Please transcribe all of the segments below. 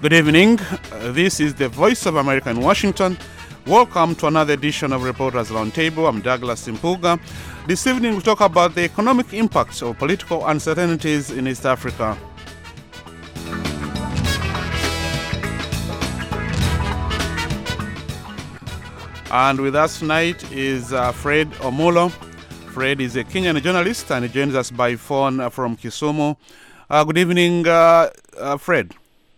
Good evening. This is the Voice of America in Washington. Welcome to another edition of Reporters Roundtable. I'm Douglas Simpuga. This evening we talk about the economic impacts of political uncertainties in East Africa. And with us tonight is Fred Omulo. Fred is a Kenyan journalist and he joins us by phone from Kisumu. Good evening, Fred.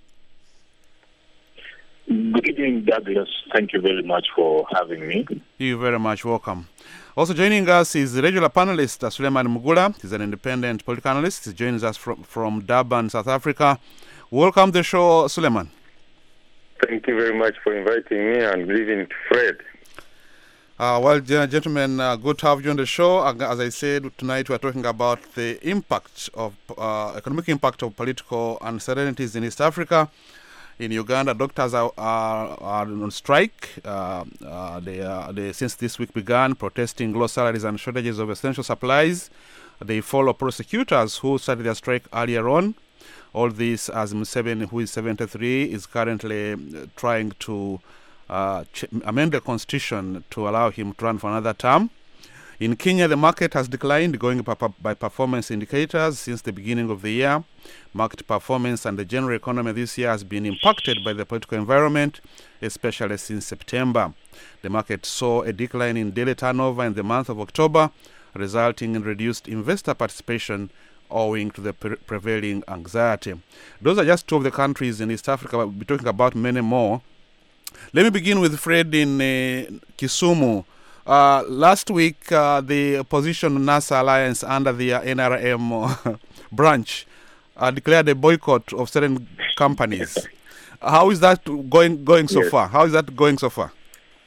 Good evening, Douglas. Thank you very much for having me. You're very much welcome. Also joining us is regular panelist Suleiman Mugula. He's an independent political analyst. He joins us from Durban, South Africa. Welcome to the show, Suleiman. Thank you very much for inviting me, and good evening to Fred. Gentlemen, good to have you on the show. As I said, tonight we're talking about the impact of economic impact of political uncertainties in East Africa. In Uganda, doctors are on strike. They since this week began protesting low salaries and shortages of essential supplies. They follow prosecutors who started their strike earlier on. All this as Museveni, who is 73, is currently trying to amend the constitution to allow him to run for another term. In Kenya, the market has declined, going by performance indicators since the beginning of the year. Market performance and the general economy this year has been impacted by the political environment, especially since September. The market saw a decline in daily turnover in the month of October, resulting in reduced investor participation owing to the prevailing anxiety. Those are just two of the countries in East Africa. We'll be talking about many more. Let me begin with Fred in Kisumu. Last week, the opposition NASA Alliance under the NRM branch declared a boycott of certain companies. How is that going so far? How is that going so far?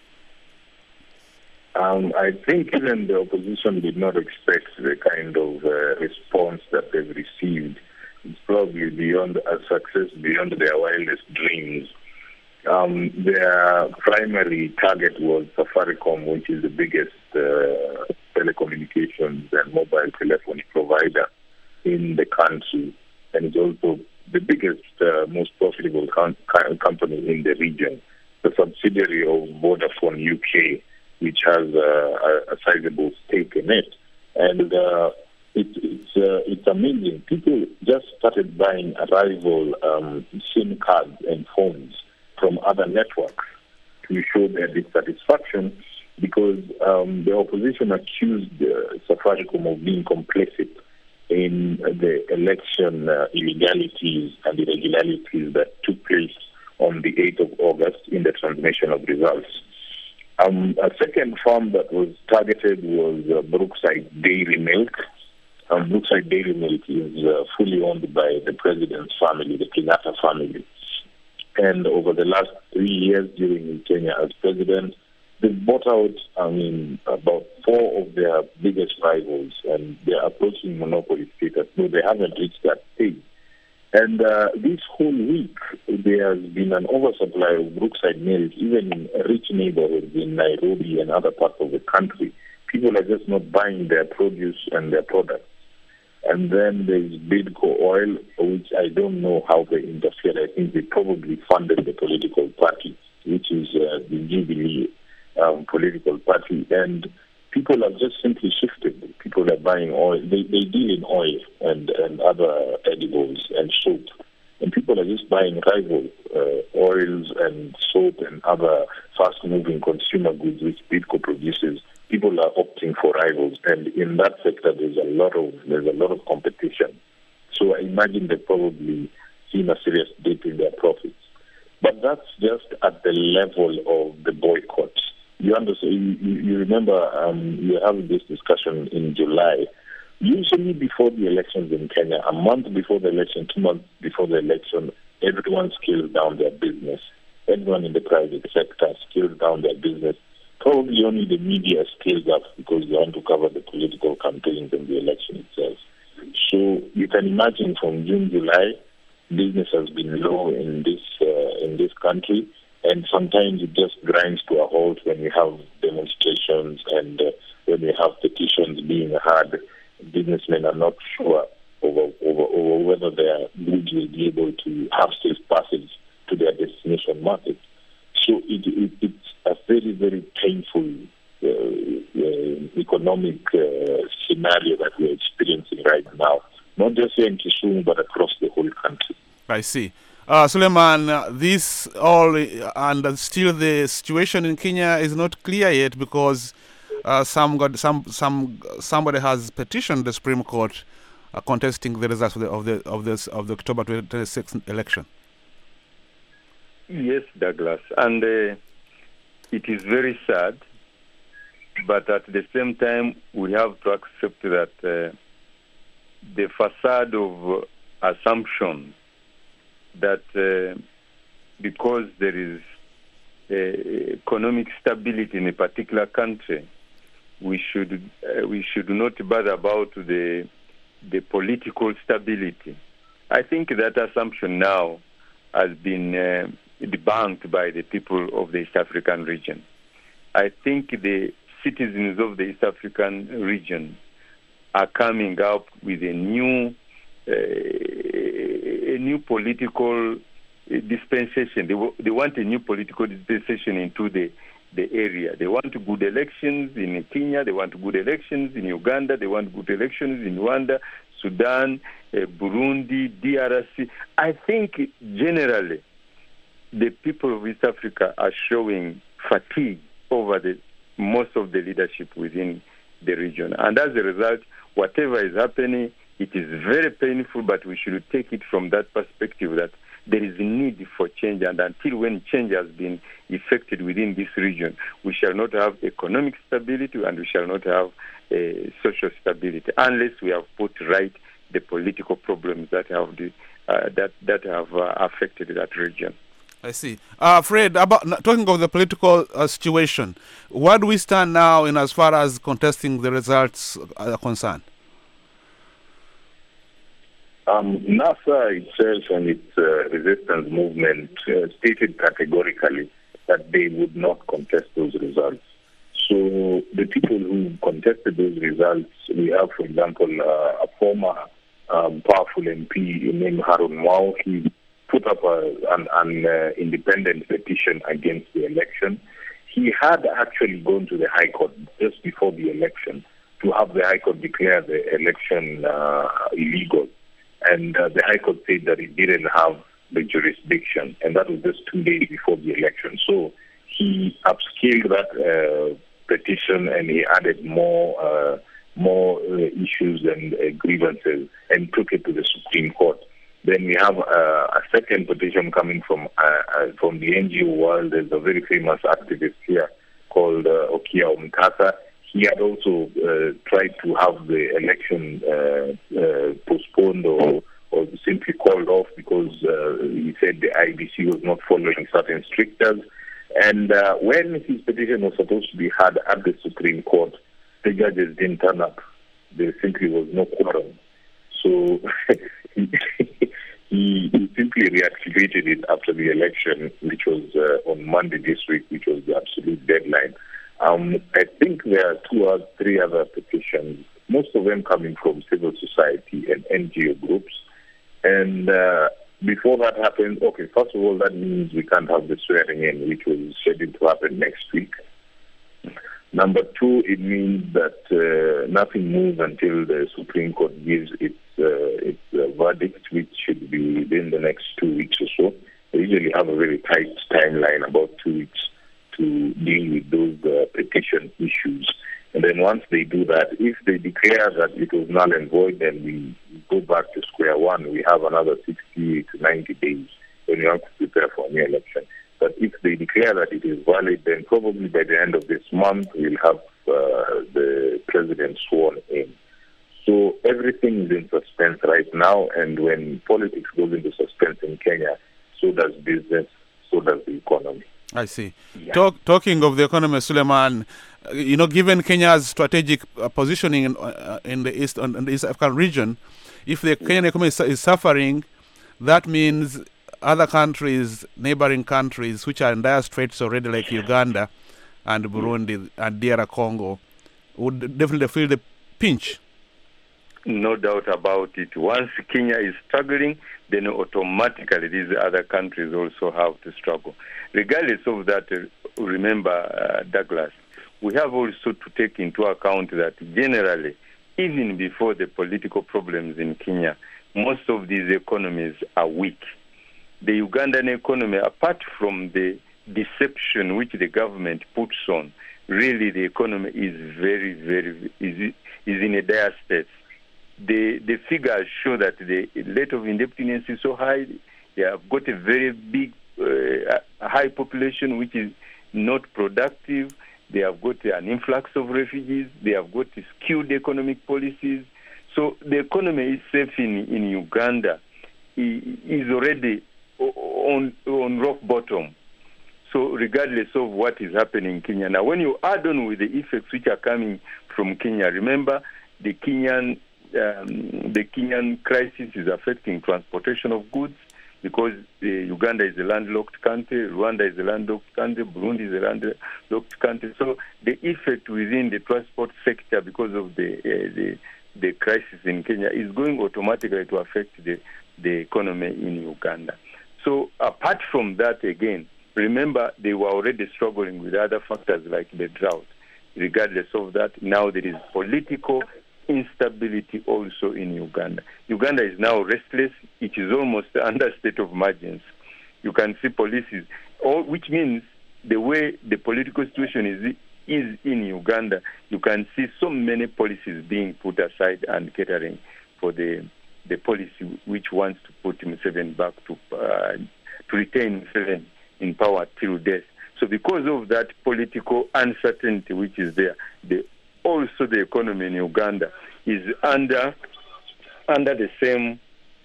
I think even the opposition did not expect the kind of response that they've received. It's probably beyond a success, beyond their wildest dreams. Their primary target was Safaricom, which is the biggest telecommunications and mobile telephony provider in the country, and it's also the biggest, most profitable company in the region, the subsidiary of Vodafone UK, which has a sizable stake in it. And it's amazing. People just started buying rival SIM cards and phones from other networks to show their dissatisfaction, because the opposition accused Safaricom of being complicit in the election illegalities and irregularities that took place on the 8th of August in the transmission of results. A second farm that was targeted was Brookside Dairy Milk. Brookside Dairy Milk is fully owned by the president's family, the Kenyatta family. And over the last 3 years during Kenya as president, they bought out, about 4 of their biggest rivals, and they're approaching monopoly status, though they haven't reached that stage. And this whole week, there has been an oversupply of Brookside milk, even in rich neighborhoods in Nairobi and other parts of the country. People are just not buying their produce and their products. And then there's Bidco Oil, which I don't know how they interfered. I think they probably funded the political party, which is the Jubilee political party. And people have just simply shifted. People are buying oil. They deal in oil and other edibles and soap. And people are just buying rival oils and soap and other fast-moving consumer goods which Bidco produces. People are opting for rivals, and in that sector, there's a lot of competition. So I imagine they've probably seen a serious dip in their profits. But that's just at the level of the boycott. You understand? You remember we were having this discussion in July. Usually before the elections in Kenya, a month before the election, 2 months before the election, everyone scales down their business. Everyone in the private sector scales down their business. Probably only the media scales up because they want to cover the political campaigns and the election itself. So you can imagine from June, July, business has been low in this country, and sometimes it just grinds to a halt when you have demonstrations and when you have petitions being heard. Businessmen are not sure over whether their goods will be able to have safe passage to economic scenario that we're experiencing right now, not just here in Kisumu, but across the whole country. I see. Suleiman, this all and still the situation in Kenya is not clear yet because somebody has petitioned the Supreme Court contesting the results of the October 26th election. Yes, Douglas, and it is very sad, but at the same time, we have to accept that the facade of assumption that because there is economic stability in a particular country, we should not bother about the political stability. I think that assumption now has been debunked by the people of the East African region. I think the citizens of the East African region are coming up with a new political dispensation. They want a new political dispensation into the area. They want good elections in Kenya. They want good elections in Uganda. They want good elections in Rwanda, Sudan, Burundi, DRC. I think generally the people of East Africa are showing fatigue over most of the leadership within the region. And as a result, whatever is happening, it is very painful, but we should take it from that perspective that there is a need for change, and until when change has been effected within this region, we shall not have economic stability and we shall not have social stability unless we have put right the political problems that have affected that region. I see. Fred, talking of the political situation, where do we stand now in as far as contesting the results are concerned? NASA itself and its resistance movement stated categorically that they would not contest those results. So the people who contested those results, we have, for example, a former powerful MP named Harun Mwau. He put up an independent petition against the election. He had actually gone to the High Court just before the election to have the High Court declare the election illegal. And the High Court said that it didn't have the jurisdiction, and that was just 2 days before the election. So he upscaled that petition and he added more issues and grievances and took it to the Supreme Court. Then we have a second petition coming from the NGO world. There's a very famous activist here called Okia Omtata. He had also tried to have the election postponed or simply called off because he said the IBC was not following certain strictures. And when his petition was supposed to be heard at the Supreme Court, the judges didn't turn up. There simply was no quorum. So he simply reactivated it after the election, which was on Monday this week, which was the absolute deadline. I think there are 2 or 3 other petitions, most of them coming from civil society and NGO groups. And before that happens, okay, first of all, that means we can't have the swearing in, which was scheduled to happen next week. Number 2, it means that nothing moves until the Supreme Court gives its verdict, which should be within the next 2 weeks or so. They usually have a very tight timeline, about 2 weeks, to deal with those petition issues. And then once they do that, if they declare that it was null and void, then we go back to square one. We have another 60 to 90 days when we have to prepare for a new election. But if they declare that it is valid, then probably by the end of this month, we'll have the president sworn in. So everything is in suspense right now, and when politics goes into suspense in Kenya, so does business, so does the economy. I see. Yeah. Talking of the economy, Suleiman, given Kenya's strategic positioning in the East African region, if the Kenyan economy is suffering, that means other countries, neighboring countries, which are in dire straits already, like Uganda and Burundi and DR Congo, would definitely feel the pinch. No doubt about it. Once Kenya is struggling, then automatically these other countries also have to struggle. Regardless of that, remember, Douglas, we have also to take into account that generally, even before the political problems in Kenya, most of these economies are weak. The Ugandan economy, apart from the deception which the government puts on, really the economy is is in a dire state. The figures show that the rate of indebtedness is so high. They have got a very big, high population which is not productive. They have got an influx of refugees. They have got skewed economic policies. So the economy itself in Uganda is already on rock bottom. So regardless of what is happening in Kenya. Now, when you add on with the effects which are coming from Kenya, remember the Kenyan crisis is affecting transportation of goods because Uganda is a landlocked country, Rwanda is a landlocked country, Burundi is a landlocked country. So the effect within the transport sector because of the crisis in Kenya is going automatically to affect the economy in Uganda. So apart from that, again, remember they were already struggling with other factors like the drought. Regardless of that, now there is political instability also in Uganda. Uganda is now restless. It is almost under state of emergency. You can see policies, which means the way the political situation is in Uganda, you can see so many policies being put aside and catering for the policy which wants to put Museveni back to retain Museveni in power till death. So because of that political uncertainty which is there, also the economy in Uganda is under the same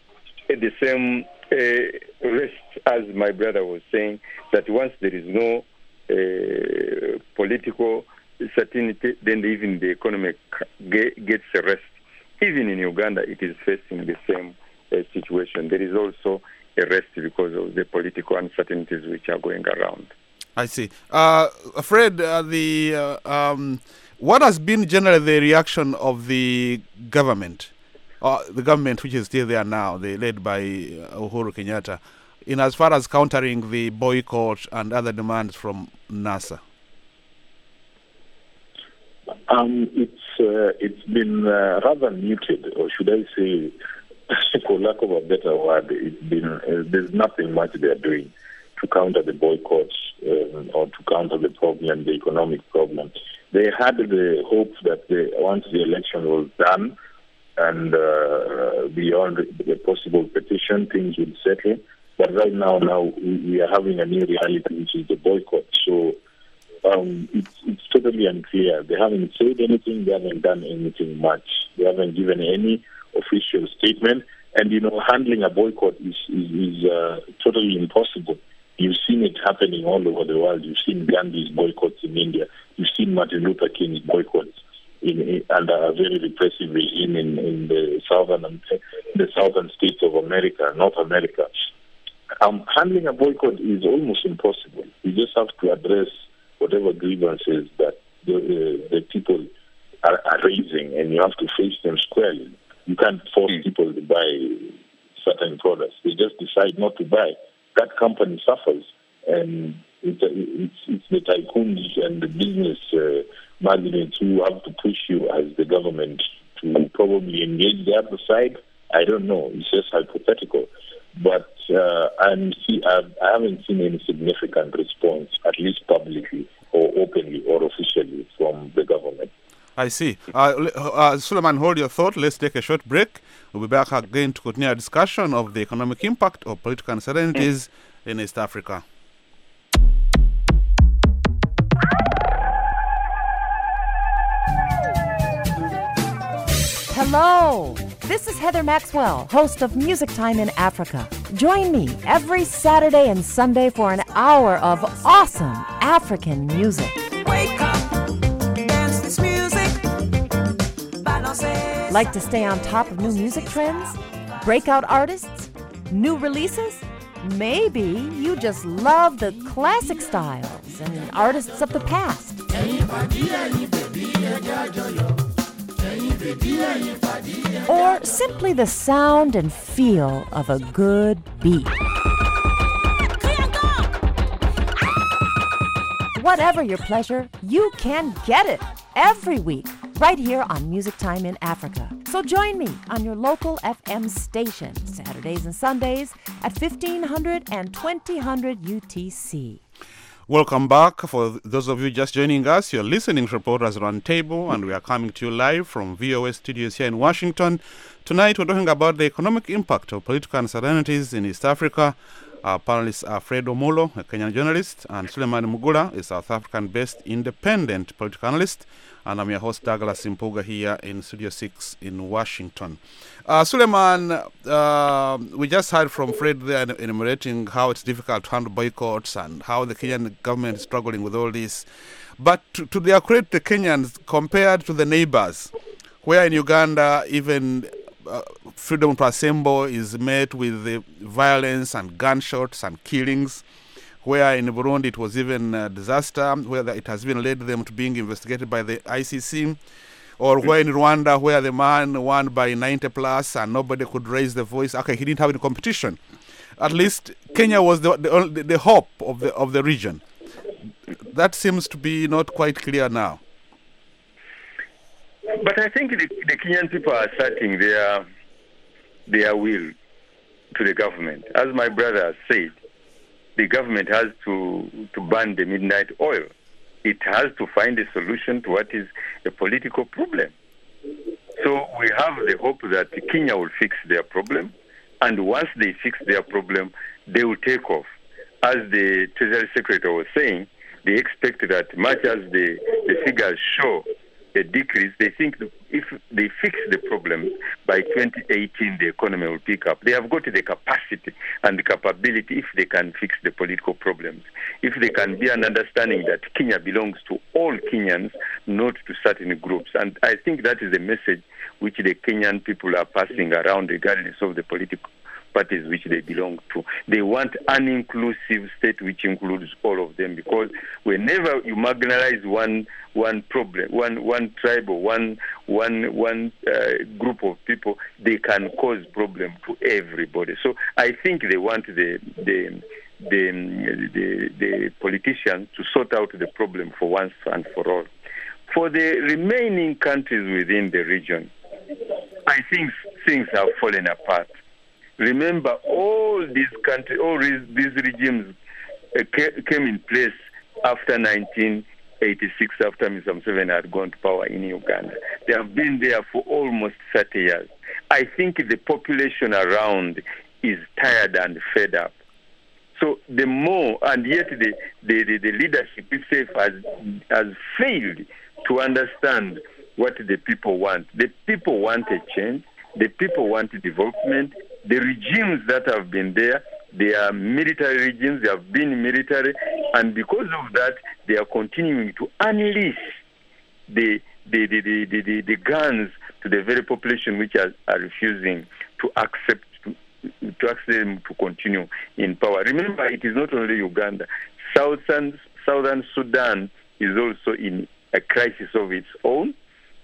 rest as my brother was saying, that once there is no political certainty, then even the economy gets a rest. Even in Uganda, it is facing the same situation. There is also a rest because of the political uncertainties which are going around. I see. Fred, what has been generally the reaction of the government which is still there now, led by Uhuru Kenyatta, in as far as countering the boycott and other demands from NASA? It's been rather muted, or should I say, for lack of a better word, it's been there's nothing much they are doing to counter the boycotts or to counter the problem, the economic problem. They had the hope that once the election was done and beyond the possible petition, things would settle. But right now we are having a new reality, which is the boycott. So it's totally unclear. They haven't said anything. They haven't done anything much. They haven't given any official statement. And, handling a boycott is totally impossible. You've seen it happening all over the world. You've seen Gandhi's boycotts in India. You've seen Martin Luther King's boycotts under a very repressive regime in the southern states of America, North America. Handling a boycott is almost impossible. You just have to address whatever grievances that the people are raising, and you have to face them squarely. You can't force people to buy certain products. They just decide not to buy. That company suffers, and it's the tycoons and the business magnates who have to push you as the government to probably engage the other side. I don't know. It's just hypothetical. But I haven't seen any significant response, at least publicly or openly or officially, from the government. I see. Suleiman, hold your thought. Let's take a short break. We'll be back again to continue our discussion of the economic impact of political uncertainties in East Africa. Hello, this is Heather Maxwell, host of Music Time in Africa. Join me every Saturday and Sunday for an hour of awesome African music. Wake up, dance this music. Like to stay on top of new music trends? Breakout artists? New releases? Maybe you just love the classic styles and artists of the past. Or simply the sound and feel of a good beat. Whatever your pleasure, you can get it every week right here on Music Time in Africa. So join me on your local FM station Saturdays and Sundays at 1500 and 2000 UTC. Welcome back. For those of you just joining us, you're listening to Reporters Roundtable, and we are coming to you live from VOA studios here in Washington. Tonight, we're talking about the economic impact of political uncertainties in East Africa. Our panelists are Fred Omulo, a Kenyan journalist, and Suleiman Mugula, a South African-based independent political analyst. And I'm your host, Douglas Impuga, here in Studio 6 in Washington. Suleiman, we just heard from Fred there enumerating how it's difficult to handle boycotts and how the Kenyan government is struggling with all this. But to their credit, the Kenyans, compared to the neighbors, where in Uganda, even freedom to assemble is met with violence and gunshots and killings, where in Burundi it was even a disaster, where it has even led them to being investigated by the ICC, or where in Rwanda, where the man won by 90 plus and nobody could raise the voice. Okay, he didn't have any competition. At least Kenya was the hope of the region. That seems to be not quite clear now. But I think the Kenyan people are asserting their will to the government. As my brother has said, the government has to ban the midnight oil. It has to find a solution to what is a political problem. So we have the hope that Kenya will fix their problem, and once they fix their problem, they will take off. As the Treasury Secretary was saying, they expect that much as the figures show a decrease, they think that if they fix the problem, by 2018 the economy will pick up. They have got the capacity and the capability if they can fix the political problems. If they can be an understanding that Kenya belongs to all Kenyans, not to certain groups. And I think that is the message which the Kenyan people are passing around regardless of the political parties which they belong to. They want an inclusive state which includes all of them, because whenever you marginalize one problem, one tribe or one group of people, they can cause problem to everybody. So I think they want the politicians to sort out the problem for once and for all. For the remaining countries within the region, I think things have fallen apart. Remember, all these countries, all these regimes came in place after 1986, after Mr. Museveni had gone to power in Uganda. They have been there for almost 30 years. I think the population around is tired and fed up. So the more, and yet the leadership itself has failed to understand what the people want. The people want a change. The people want development. The regimes that have been there, they are military regimes, they have been military, and because of that, they are continuing to unleash the guns to the very population which are refusing to accept them to continue in power. Remember, it is not only Uganda. Southern Sudan is also in a crisis of its own.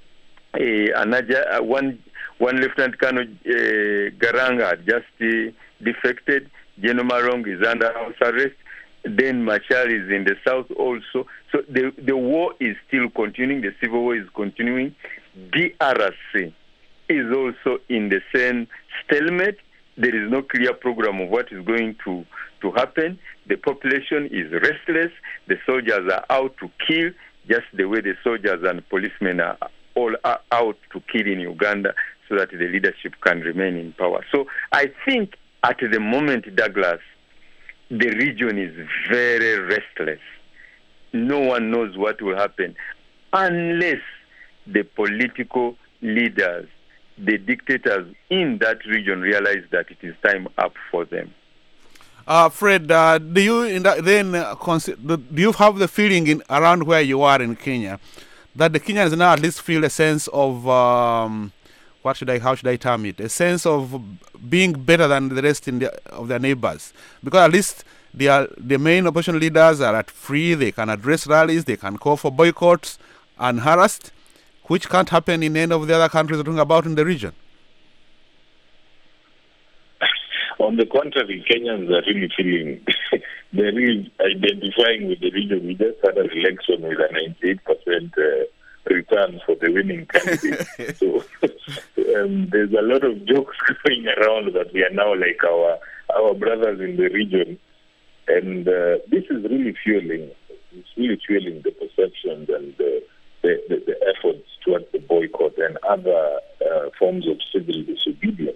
One Lieutenant Colonel Garanga had just defected. General Marong is under house arrest. Then Machar is in the south also. So the war is still continuing. The civil war is continuing. DRC is also in the same stalemate. There is no clear program of what is going to happen. The population is restless. The soldiers are out to kill, just the way the soldiers and policemen are all out to kill in Uganda, so that the leadership can remain in power. So I think at the moment, Douglas, the region is very restless. No one knows what will happen unless the political leaders, the dictators in that region realize that it is time up for them. Fred, do you have the feeling around where you are in Kenya that the Kenyans now at least feel a sense of how should I term it? A sense of being better than the rest of their neighbors, because at least the main opposition leaders are free. They can address rallies. They can call for boycotts unharassed, which can't happen in any of the other countries we're talking about in the region. On the contrary, Kenyans are really feeling, they're really identifying with the region. We just had an election with a 98% return for the winning candidate. So there's a lot of jokes going around that we are now like our brothers in the region. And this is really fueling the perceptions and the efforts towards the boycott and other forms of civil disobedience.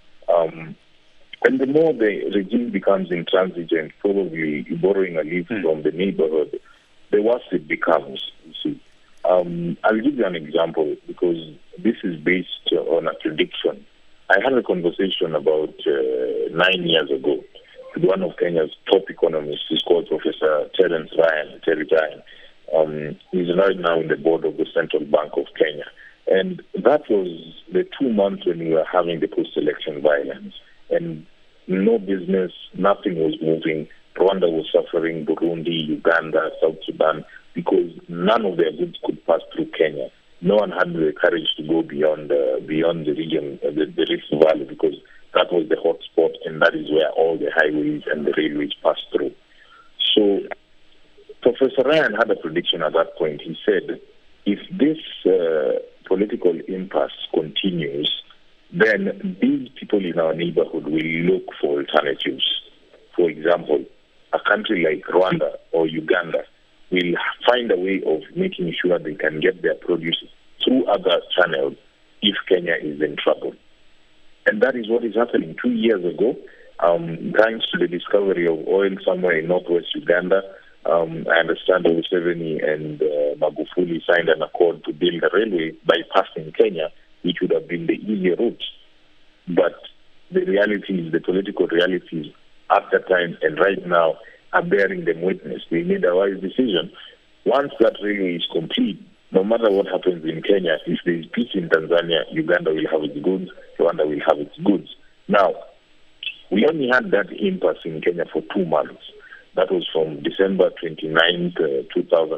And the more the regime becomes intransigent, probably borrowing a leaf from the neighborhood, the worse it becomes, you see. I'll give you an example because this is based on a prediction. I had a conversation about 9 years ago with one of Kenya's top economists. He's called Professor Terry Ryan. He's right now in the board of the Central Bank of Kenya. And that was the 2 months when we were having the post-election violence. And no business, nothing was moving. Rwanda was suffering, Burundi, Uganda, South Sudan, because none of their goods could pass through Kenya. No one had the courage to go beyond the region, the Rift Valley, because that was the hot spot, and that is where all the highways and the railways pass through. So Professor Ryan had a prediction at that point. He said, if this political impasse continues, then these people in our neighborhood will look for alternatives. For example, a country like Rwanda or Uganda will find a way of making sure they can get their produce through other channels if Kenya is in trouble. And that is what is happening. 2 years ago, thanks to the discovery of oil somewhere in northwest Uganda, I understand Museveni and Magufuli signed an accord to build a railway bypassing Kenya, which would have been the easier route. But the realities, the political realities at that time and right now are bearing them witness. We made a wise decision. Once that railway is complete, no matter what happens in Kenya, if there is peace in Tanzania, Uganda will have its goods, Rwanda will have its goods. Now, we only had that impasse in Kenya for 2 months. That was from December 29th,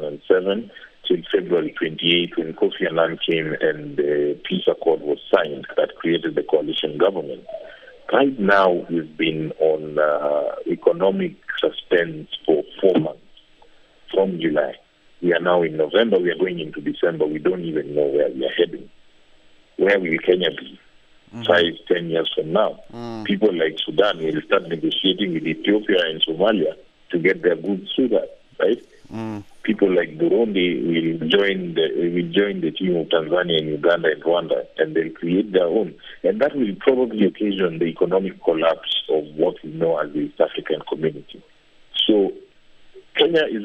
2007 till February 28th when Kofi Annan came and the peace accord was signed that created the coalition government. Right now, we've been on economic suspense for 4 months from July. We are now in November. We are going into December. We don't even know where we are heading. Where will Kenya be 5-10 years from now? People like Sudan will start negotiating with Ethiopia and Somalia to get their goods through that, right? People like Burundi will join the team of Tanzania and Uganda and Rwanda, and they'll create their own. And that will probably occasion the economic collapse of what we know as the East African community. So Kenya is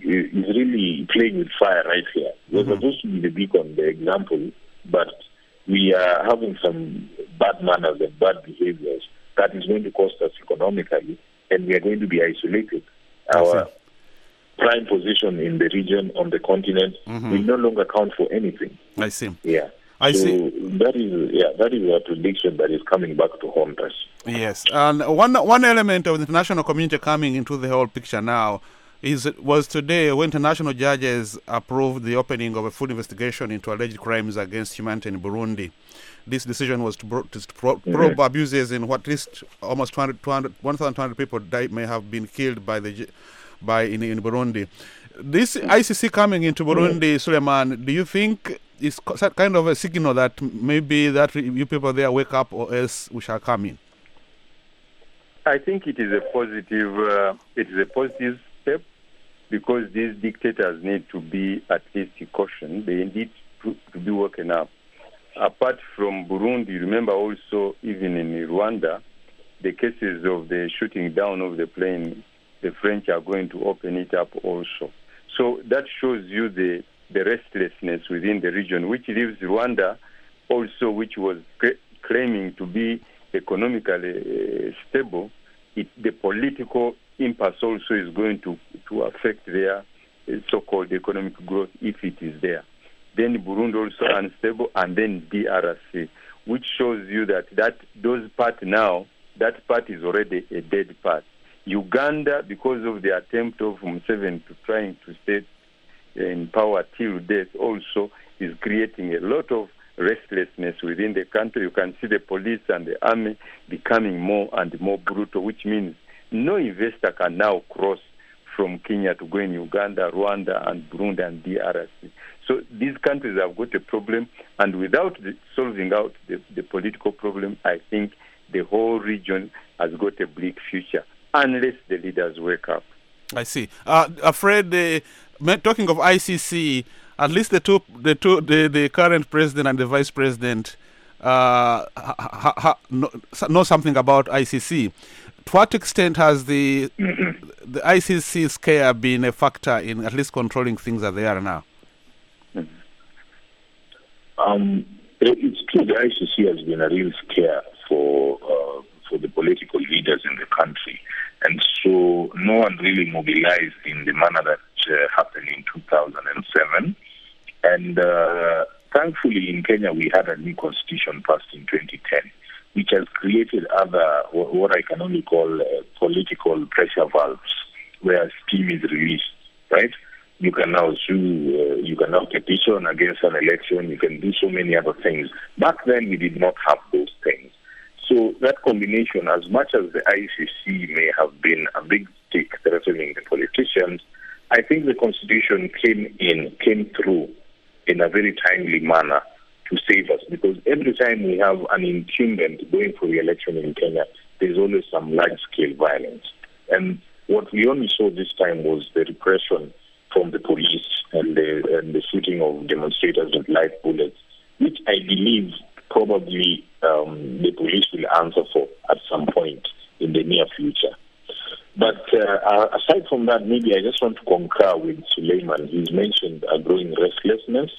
really playing with fire right here. We're supposed to be the beacon, the example, but we are having some bad manners and bad behaviors that is going to cost us economically, and we are going to be isolated. Our prime position in the region, on the continent, will no longer count for anything. I see. Yeah. I see. That is a prediction that is coming back to haunt us. Yes, and one element of the international community coming into the whole picture now was today when international judges approved the opening of a full investigation into alleged crimes against humanity in Burundi. This decision was to probe abuses in what at least almost 1,200 people may have been killed in Burundi. This ICC coming into Burundi, Suleiman, do you think is kind of a signal that maybe that you people there wake up, or else we shall come in? I think it is a positive step, because these dictators need to be at least cautioned. They need to be woken up. Apart from Burundi, remember also even in Rwanda, the cases of the shooting down of the plane, the French are going to open it up also. So that shows you the restlessness within the region, which leaves Rwanda also, which was claiming to be economically stable. The political impasse also is going to affect their so-called economic growth if it is there. Then Burundi also unstable, and then DRC, which shows you that those part now, that part is already a dead part. Uganda, because of the attempt of Museveni to trying to stay in power till death, also is creating a lot of restlessness within the country. You can see the police and the army becoming more and more brutal, which means no investor can now cross from Kenya to go in Uganda, Rwanda, and Burundi and DRC. So these countries have got a problem, and without solving out the political problem, I think the whole region has got a bleak future, unless the leaders wake up. I see. Fred, talking of ICC, at least the current president and the vice president know something about ICC. To what extent has the ICC scare been a factor in at least controlling things as they are now? It's true the ICC has been a real scare for the political leaders in the country. And so no one really mobilized in the manner that happened in 2007. And thankfully in Kenya we had a new constitution passed in 2010, which has created other, what I can only call political pressure valves, where steam is released, right? You can now sue, you can now petition against an election, you can do so many other things. Back then we did not have those things. So that combination, as much as the ICC may have been a big stick threatening the politicians, I think the Constitution came through in a very timely manner to save us, because every time we have an incumbent going for the election in Kenya, there's always some large-scale violence. And what we only saw this time was the repression from the police and the shooting of demonstrators with live bullets, which I believe probably the police will answer for at some point in the near future. But aside from that, maybe I just want to concur with Suleiman. He's mentioned a growing restlessness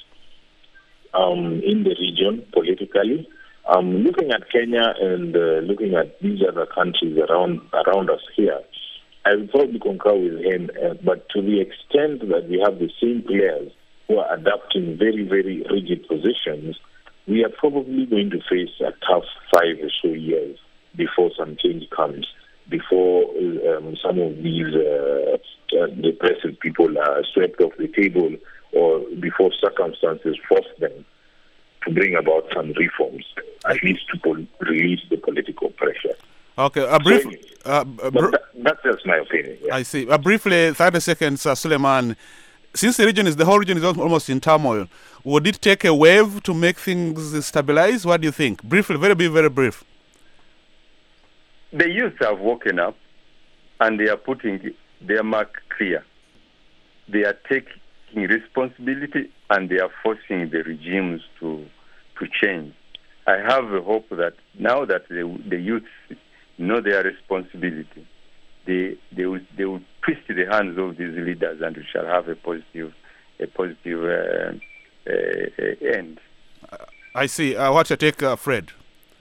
in the region politically. Looking at Kenya and looking at these other countries around us here, I would probably concur with him, but to the extent that we have the same players who are adopting very, very rigid positions, we are probably going to face a tough 5 or so years before some change comes, before some of these depressive people are swept off the table, or before circumstances force them to bring about some reforms, at least to release the political pressure. Okay, that's just my opinion. Yeah. I see. Briefly, 30 seconds, Suleiman. Since the whole region is almost in turmoil, would it take a wave to make things stabilize? What do you think? Briefly, very brief. The youth have woken up, and they are putting their mark clear. They are taking responsibility, and they are forcing the regimes to change. I have a hope that now that the youth know their responsibility, they will twist the hands of these leaders, and we shall have a positive end. I see. What's your take, Fred?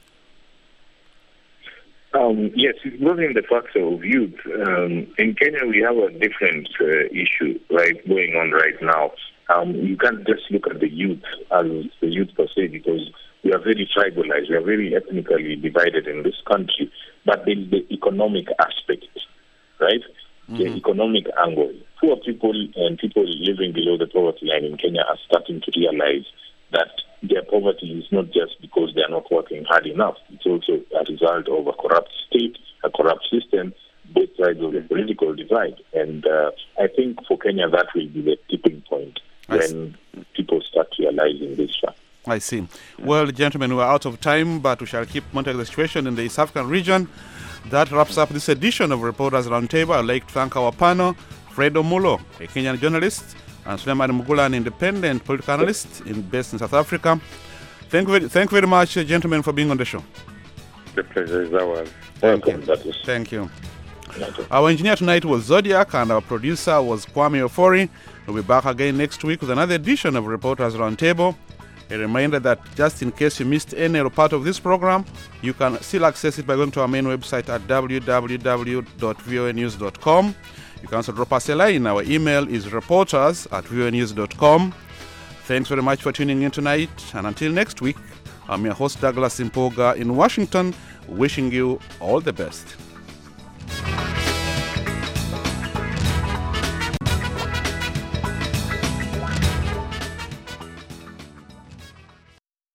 Yes, it goes in the factor of youth. In Kenya, we have a different issue going on right now. You can't just look at the youth as the youth per se, because we are very tribalized, we are very ethnically divided in this country. But there's the economic aspect, right? Mm-hmm. The economic angle. Poor people and people living below the poverty line in Kenya are starting to realize that their poverty is not just because they are not working hard enough. It's also a result of a corrupt state, a corrupt system, both sides of the political divide. And I think for Kenya, that will be the tipping point when people start realizing this fact. I see. Well, gentlemen, we are out of time, but we shall keep monitoring the situation in the East African region. That wraps up this edition of Reporters Roundtable. I'd like to thank our panel, Fred Omulo, a Kenyan journalist, and Suleiman Mugula, an independent political analyst based in South Africa. Thank you very much, gentlemen, for being on the show. The pleasure is ours. Thank you. Our engineer tonight was Zodiac, and our producer was Kwame Ofori. We'll be back again next week with another edition of Reporters Roundtable. A reminder that just in case you missed any or part of this program, you can still access it by going to our main website at www.voanews.com. You can also drop us a line. Our email is reporters@voanews.com. Thanks very much for tuning in tonight. And until next week, I'm your host, Douglas Impoga in Washington, wishing you all the best.